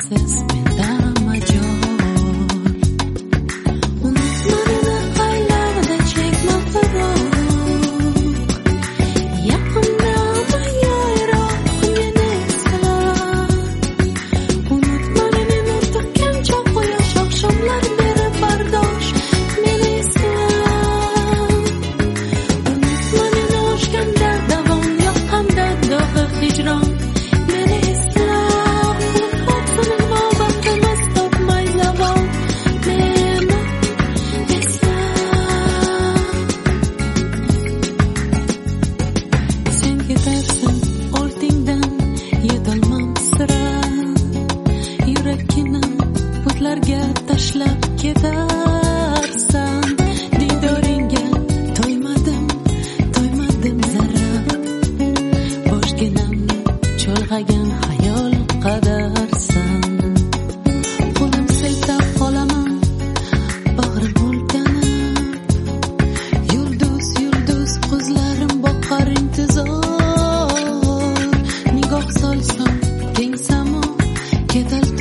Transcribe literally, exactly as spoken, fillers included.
sensiz mendan majol. Unutma meni aylarda chekma firoq, yaqinda ama yiroq meni esla. Unutma meni nur to'kkancha quyosh oqshomlar berib bardosh meni esla. Unutma meni oshganda davom yoqqanda dog'i hijron meni esla. Unutmoqchiman muhabbatimiz topmay zavol meni esla. Sen ketarsan ortingdan yetolmam sira, yurakni butlarga tashlab ketarsan. Diydoringga to'ymadim, to'ymadim zarra, boshginamni cho'lg'agan xayol qadarsan. Qo'lim siltab qolaman, bag'rim o'lkanib, yulduz yulduz ko'zlarim boqar intizor. Nigoh solsam keng samo ketar